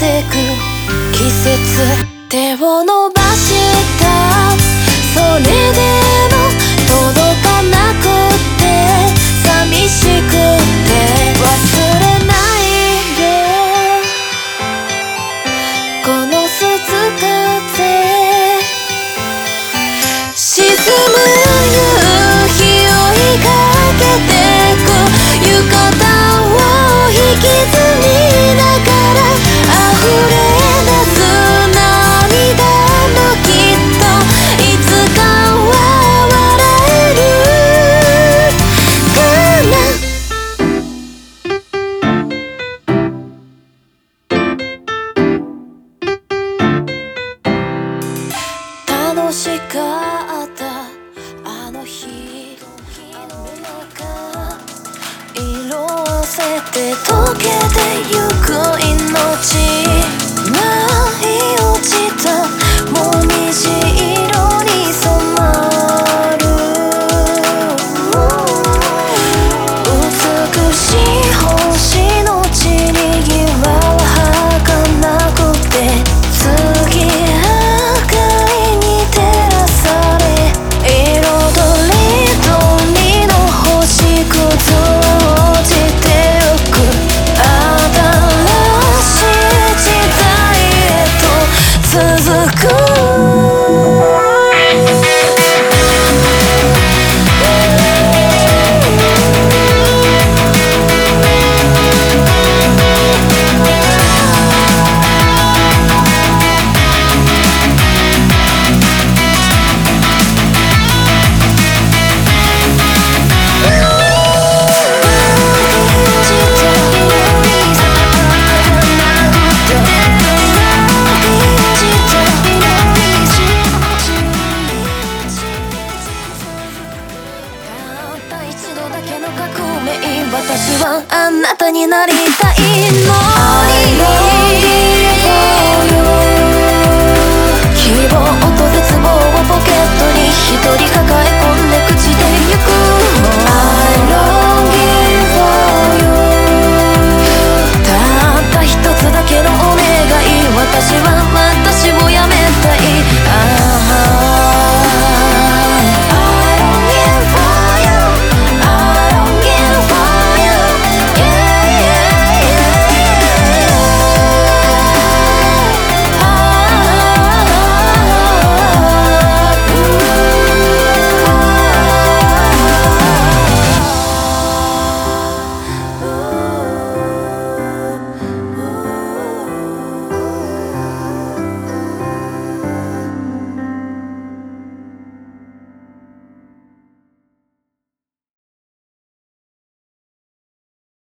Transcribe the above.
てく季節、手を伸ばしたそれでも届かなくて寂しくて忘れないよこの鈴風沈む夕日を追いかけてく浴衣を引きずりながら溢れ出す涙もきっといつかは笑えるかな。楽しかったあの日雨が色あせて溶けてゆく命舞い落ちたもみじ色に染まる美しい星の散り際は儚くて月明かりに照らされ彩りとりの星屑を落ちてゆく新しい時代へと続く私はあなたになりたいのに希望と絶望をポケットに一人抱え